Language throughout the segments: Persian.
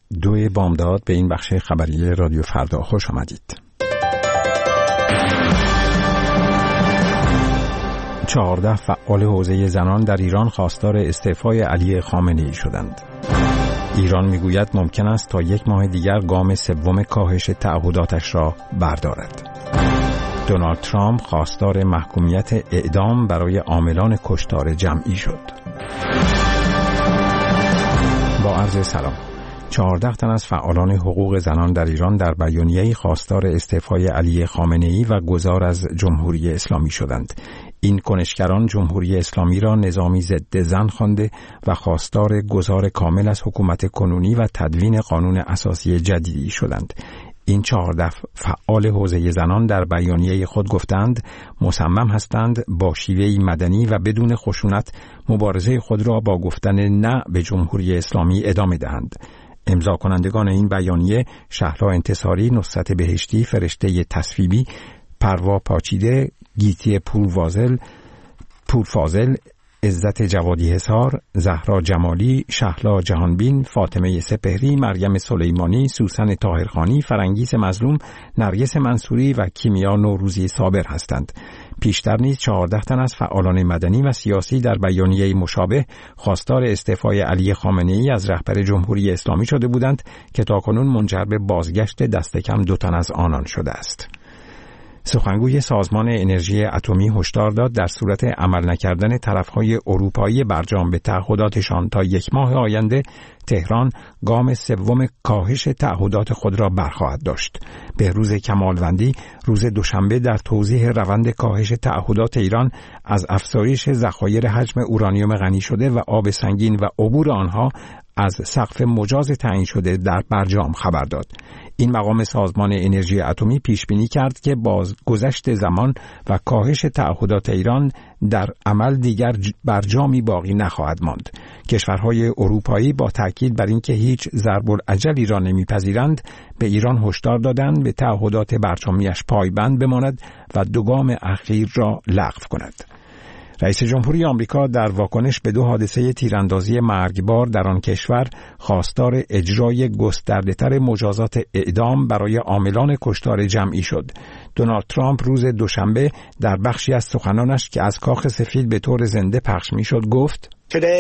2 بامداد به این بخش خبری رادیو فردا خوش آمدید. 14 فعال حوزه زنان در ایران خواستار استعفای علی خامنه‌ای شدند. ایران میگوید ممکن است تا 1 ماه دیگر گام سوم کاهش تعهداتش را بردارد. دونالد ترامپ خواستار محکومیت اعدام برای عاملان کشتار جمعی شد. با عرض سلام. 14 تن از فعالان حقوق زنان در ایران در بیانیه‌ای خواستار استعفای علی خامنه‌ای و گذار از جمهوری اسلامی شدند. این کنشگران جمهوری اسلامی را نظامی ضد زن خوانده و خواستار گذار کامل از حکومت کنونی و تدوین قانون اساسی جدیدی شدند. این 14 فعال حوزه زنان در بیانیه خود گفتند مصمم هستند با شیوهی مدنی و بدون خشونت مبارزه خود را با گفتن نه به جمهوری اسلامی ادامه دهند. امضا کنندگان این بیانیه شهلا انتصاری، نصرت بهشتی، فرشته تصویبی، پروا پاچیده، گیتی پورفاضل، عزت جوادی حصار، زهرا جمالی، شهلا جهانبین، فاطمه سپهری، مریم سلیمانی، سوسن طاهرخانی، فرنگیس مظلوم، نرگس منصوری و کیمیا نوروزی صابر هستند. پیشتر نیز 14 تن از فعالان مدنی و سیاسی در بیانیه مشابه خواستار استعفای علی خامنه‌ای از رهبر جمهوری اسلامی شده بودند که تاکنون منجر به بازگشت دست کم 2 تن از آنان شده است. سخنگوی سازمان انرژی اتمی هشدار داد در صورت عمل نکردن طرفهای اروپایی برجام به تعهداتشان تا 1 ماه آینده تهران گام سوم کاهش تعهدات خود را برخواهد داشت. بهروز کمالوندی روز دوشنبه در توضیح روند کاهش تعهدات ایران از افزایش ذخایر حجم اورانیوم غنی شده و آب سنگین و عبور آنها از سقف مجاز تعیین شده در برجام خبر داد. این مقام سازمان انرژی اتمی پیش بینی کرد که بازگذشت زمان و کاهش تعهدات ایران در عمل دیگر برجامی باقی نخواهد ماند. کشورهای اروپایی با تاکید بر اینکه هیچ ضرب العجلی را نمیپذیرند به ایران هشدار دادند به تعهدات برجامیش پایبند بماند و 2 گام اخیر را لغو کند. رئیس جمهوری آمریکا در واکنش به 2 حادثه تیراندازی مرگبار در آن کشور خواستار اجرای گسترده‌تر مجازات اعدام برای عاملان کشتار جمعی شد. دونالد ترامپ روز دوشنبه در بخشی از سخنانش که از کاخ سفید به طور زنده پخش می‌شد گفت: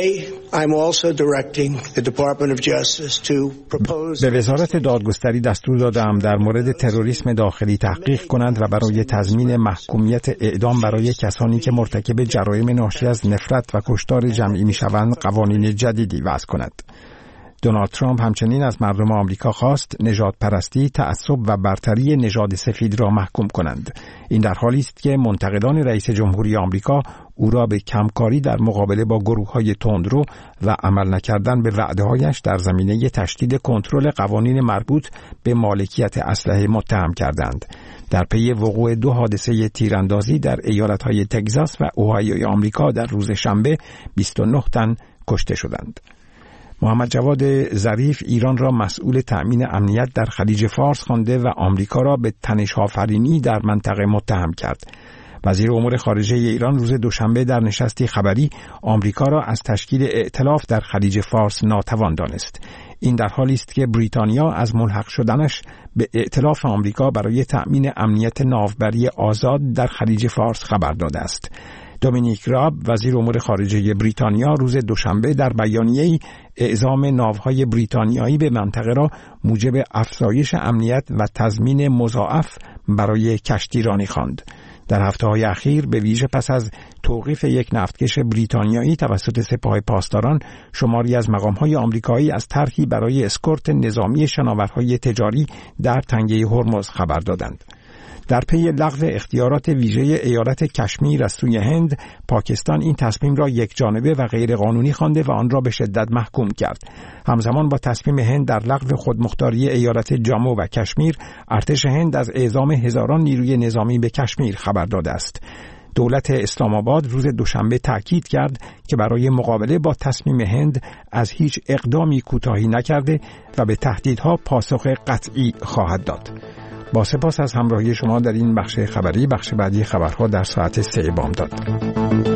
به وزارت دادگستری دستور دادم در مورد تروریسم داخلی تحقیق کند و برای تضمین محکومیت اعدام برای کسانی که مرتکب جرایم ناشی از نفرت و کشتار جمعی میشوند قوانین جدیدی وضع کند. دونالد ترامپ همچنین از مردم آمریکا خواست نژاد پرستی، تعصب و برتری نژاد سفید را محکوم کنند. این در حالی است که منتقدان رئیس جمهوری آمریکا او را به کمکاری در مقابله با گروه‌های تندرو و عمل نکردن به وعده‌هایش در زمینه تشدید کنترل قوانین مربوط به مالکیت اسلحه متهم کردند. در پی وقوع 2 حادثه تیراندازی در ایالت‌های تگزاس و اوهایوی آمریکا در روز شنبه 29 تن کشته شدند. محمد جواد ظریف ایران را مسئول تأمین امنیت در خلیج فارس خوانده و آمریکا را به تنش‌آفرینی در منطقه متهم کرد. وزیر امور خارجه ایران روز دوشنبه در نشستی خبری آمریکا را از تشکیل ائتلاف در خلیج فارس ناتوان دانست. این در حالی است که بریتانیا از ملحق شدنش به ائتلاف آمریکا برای تأمین امنیت ناوبری آزاد در خلیج فارس خبر داده است. دومینیک راب وزیر امور خارجه بریتانیا روز دوشنبه در بیانیه‌ای اعزام ناوهای بریتانیایی به منطقه را موجب افزایش امنیت و تضمین مضاعف برای کشتیرانی خواند. در هفته‌های اخیر به ویژه پس از توقیف یک نفتکش بریتانیایی توسط سپاه پاسداران شماری از مقام‌های آمریکایی از طرحی برای اسکورت نظامی شناورهای تجاری در تنگه هرمز خبر دادند. در پی لغو اختیارات ویژه ایالت کشمیر از سوی هند، پاکستان این تصمیم را یکجانبه و غیرقانونی خوانده و آن را به شدت محکوم کرد. همزمان با تصمیم هند در لغو خودمختاری ایالت جامو و کشمیر، ارتش هند از اعزام هزاران نیروی نظامی به کشمیر خبر داده است. دولت اسلام آباد روز دوشنبه تاکید کرد که برای مقابله با تصمیم هند از هیچ اقدامی کوتاهی نکرده و به تهدیدها پاسخ قطعی خواهد داد. با سپاس از همراهی شما در این بخش خبری. بخش بعدی خبرها در ساعت 3 بامداد.